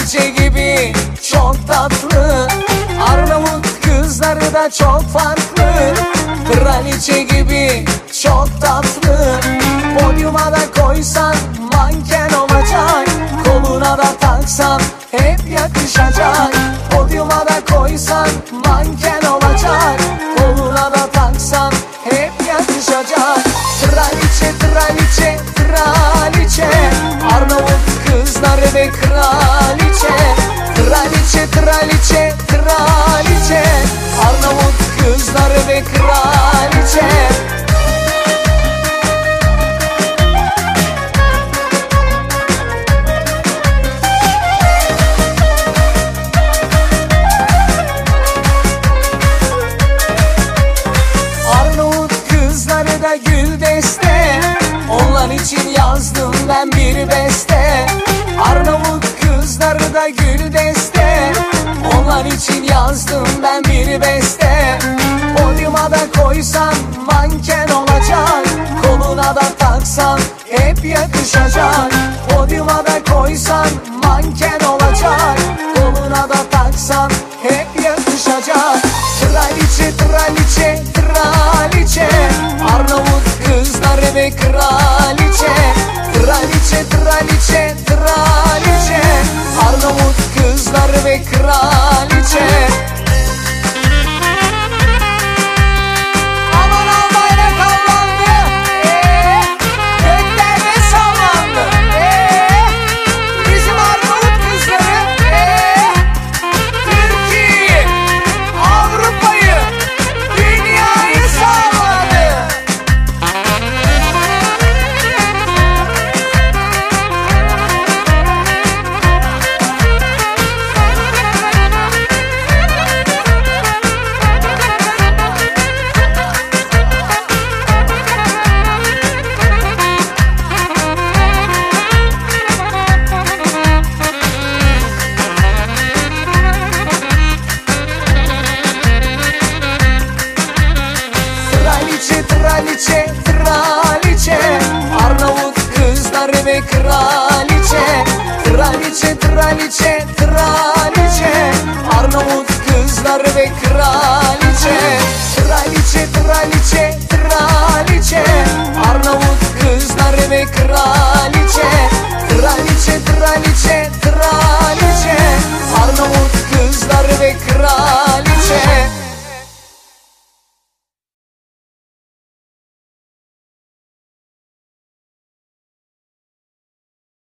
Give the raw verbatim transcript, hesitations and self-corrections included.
Kraliçe gibi çok tatlı, Arnavut kızları da çok farklı. Kraliçe gibi çok tatlı, podyuma da koysan manken olacak. Koluna da taksan hep yakışacak. Podyuma da koysan manken olacak. Koluna da taksan hep yakışacak. Kraliçe, kraliçe, kraliçe, Arnavut kızları ve kraliçe. Kraliçe, kraliçe, kraliçe, Arnavut kızları ve kraliçe. Arnavut kızları da gül deste, onlar için yazdım ben bir beste. Arnavut kızları da gül deste, onlar için yazdım ben bir beste. Podyuma da koysan manken olacak. Koluna da taksan hep yakışacak. Podyuma da koysan manken olacak. Koluna da taksan hep yakışacak. Kraliçe, kraliçe, kraliçe, Arnavut kızları ve kraliçe. Kraliçe, kraliçe, kraliçe, Arnavut kızları ve kraliçe. Aman Albayrak sallandı, ee, göklerde sallandı, ee, bizim Arnavut kızları, ee, Türkiye'yi, Avrupa'yı, dünyayı salladı. Kraliçe, kraliçe, kraliçe, Arnavut kızları ve kraliçe. Kraliçe, kraliçe, kraliçe, Arnavut kızları ve kraliçe. Kraliçe, kraliçe, kraliçe, Arnavut kızları ve kraliçe. Kraliçe, kraliçe, kraliçe, Arnavut kızları ve kraliçe.